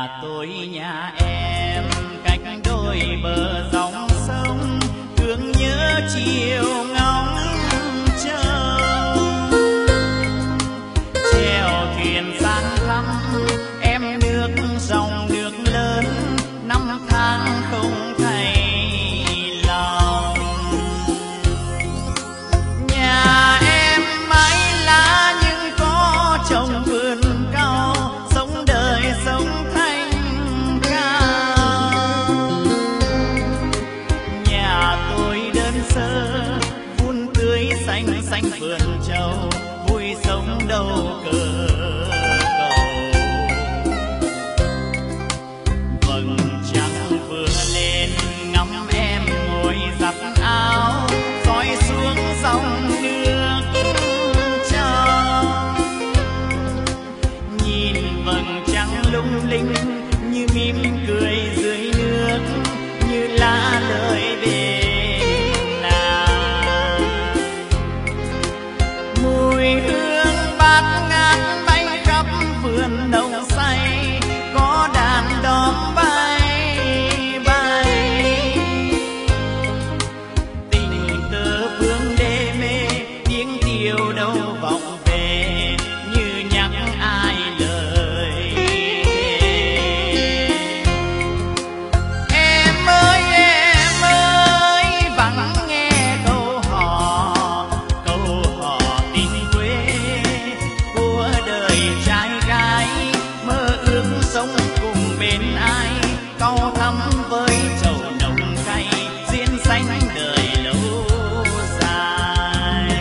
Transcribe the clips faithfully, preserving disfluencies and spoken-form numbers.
Nhà tôi nhà em cách đôi bờ dòng sông, thương nhớ chiều ngóng trông. Chèo thuyền sang thăm em nước dòng nước lớn, năm tháng không thay lòng. Nhà em mái lá nhưng có trồng vườn cao, sống đời sống thanh cao. Nhà tôi đơn sơ vun tưới xanh xanh vườn trầu, vui sống đâu cờ cầu. Vầng trăng vừa lên ngắm em ngồi giặt áo, dõi xuống dòng nước trong. Nhìn vầng trăng lung linh như mỉm cười dưới nước, như lá lời về làng. Mùi hương bát ngát bay khắp vườn nồng say, có đàn đóm bay bay. Tình tơ phương đê mê tiếng tiêu đâu vọng về, như nhắc ai lời. Em ơi em ơi vắng nghe câu hò, câu hò tình quê của đời trai gái, mơ ước sống cùng bên ai, câu thắm với trầu nồng cay, duyên sánh đời lâu dài.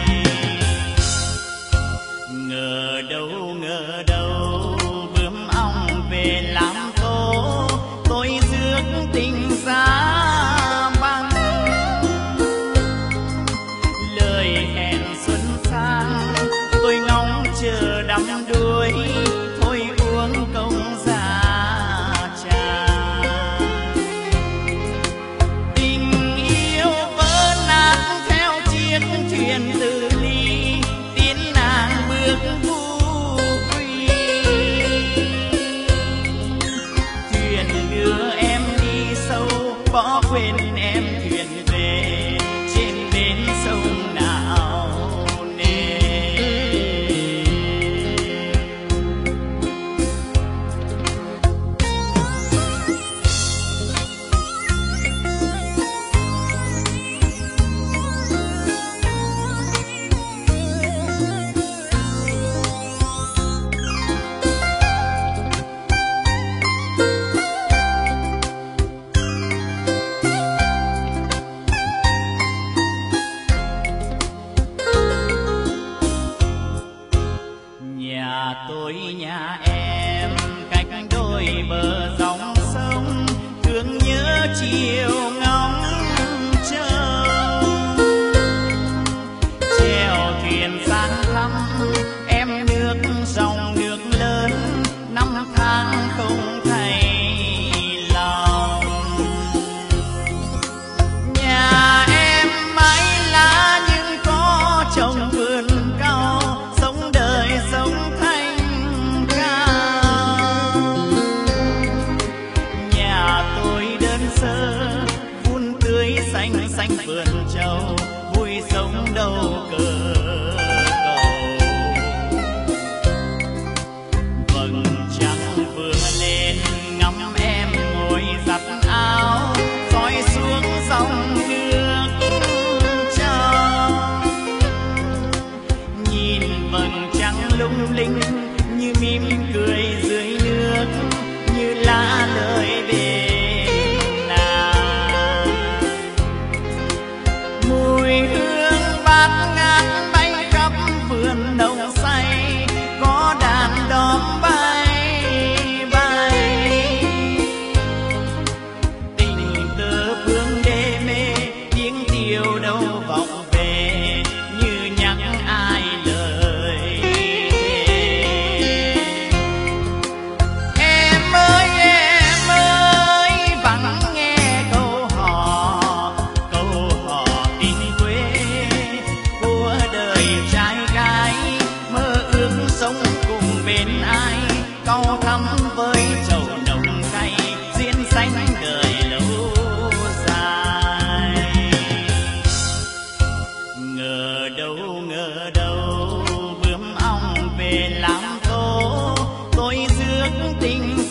Ngờ đâu ngờ đâu bướm ong về làm tố, tôi rước tình giá băng. Lời hẹn xuân sang tôi ngóng chờ đắm đuối, thôi uống công giá trà. Tình yêu vỡ nát theo chiếc thuyền từ ly, tiến nàng bước vu quy. Thuyền đưa em đi sâu, bỏ quên em thuyền về, trên bến sông nào nề. Nhà tôi nhà em cách đôi bờ dòng sông, thương nhớ chiều ngóng trông. Chèo thuyền sang thăm em nước dòng nước lớn, năm tháng không thay lòng. Nhà em mái lá nhưng có trồng vườn cao, sống đời sống thanh cao. Nhà tôi đơn sơ vun tưới xanh xanh vườn trầu, vui sống đâu cờ cầu. Vầng trăng vừa lên ngắm em ngồi giặt áo, dõi xuống dòng nước trong. Nhìn vầng trăng lung linh như mỉm cười dưới nước, như lá lời về làng. Mùi hương bát ngát bay khắp vườn nồng say, có đàn đóm bay bay. Tình tơ phương đê mê tiếng tiêu đâu vọng về, như nhắc ai lời. Em ơi em ơi vắng nghe câu hò, câu hò tình quê của đời trai gái, mơ ước sống cùng bên ai, câu thắm với trầu nồng nước tình